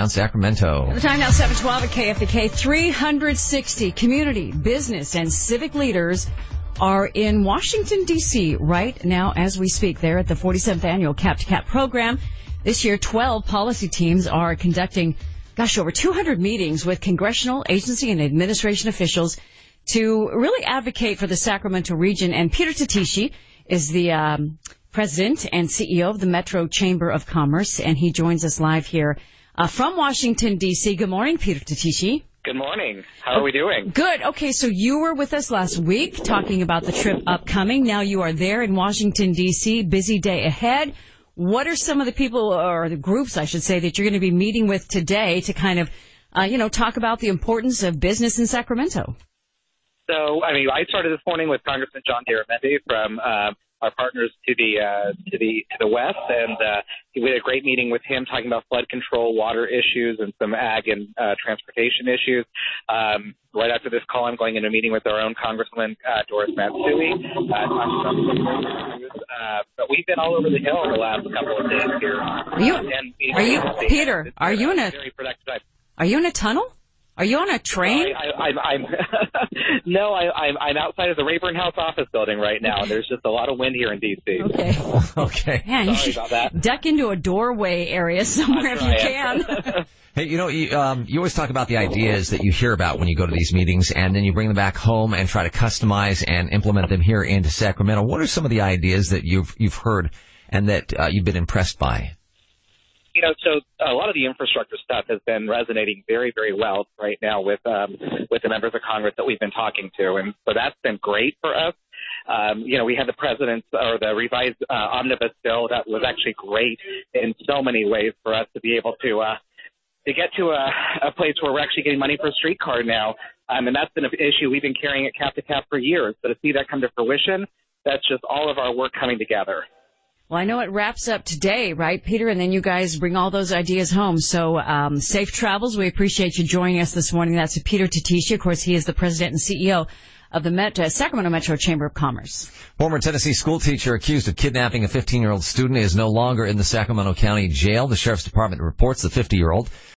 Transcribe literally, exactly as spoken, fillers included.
downtown Sacramento. The time now, seven twelve at K F D K. three hundred sixty community, business, and civic leaders are in Washington, D C right now as we speak. They're at the forty-seventh annual Cap to Cap program. This year, twelve policy teams are conducting, gosh, over two hundred meetings with congressional, agency, and administration officials to really advocate for the Sacramento region. And Peter Tatishi is the um, president and C E O of the Metro Chamber of Commerce, and he joins us live here uh, from Washington, D C. Good morning, Peter Tatishi. Good morning. How are we doing? Good. Okay, so you were with us last week talking about the trip upcoming. Now you are there in Washington, D C. Busy day ahead. What are some of the people, or the groups, I should say, that you're going to be meeting with today to kind of, uh, you know, talk about the importance of business in Sacramento? So, I mean, I started this morning with Congressman John Garamendi from uh, our partners to the uh, to the to the west, and uh, we had a great meeting with him talking about flood control, water issues, and some ag and uh, transportation issues. Um, right after this call, I'm going into a meeting with our own Congresswoman uh, Doris Matsui. Uh, talking about some issues. Uh, but we've been all over the hill the last couple of days here. Are you? And, are you, Peter? Are you in a? Very productive time. Are you in a tunnel? Are you on a train? I, I, I'm, I'm no, I, I'm, I'm outside of the Rayburn House office building right now. Okay. There's just a lot of wind here in D C. Okay. Okay. Man, you should duck into a doorway area somewhere if you can. Hey, you know, you, um, you always talk about the ideas that you hear about when you go to these meetings, and then you bring them back home and try to customize and implement them here into Sacramento. What are some of the ideas that you've you've heard and that uh, you've been impressed by? You know, so a lot of the infrastructure stuff has been resonating very, very well right now with um, with the members of Congress that we've been talking to, and so that's been great for us. Um, you know, we had the president's or the revised uh, omnibus bill that was actually great in so many ways for us to be able to uh, to get to a, a place where we're actually getting money for a streetcar now, um, and that's been an issue we've been carrying at Cap to Cap for years. So to see that come to fruition, that's just all of our work coming together. Well, I know it wraps up today, right, Peter? And then you guys bring all those ideas home. So um, safe travels. We appreciate you joining us this morning. That's Peter Tatishi. Of course, he is the president and C E O of the Met- uh, Sacramento Metro Chamber of Commerce. Former Tennessee school teacher accused of kidnapping a fifteen-year-old student is no longer in the Sacramento County Jail. The Sheriff's Department reports the fifty-year-old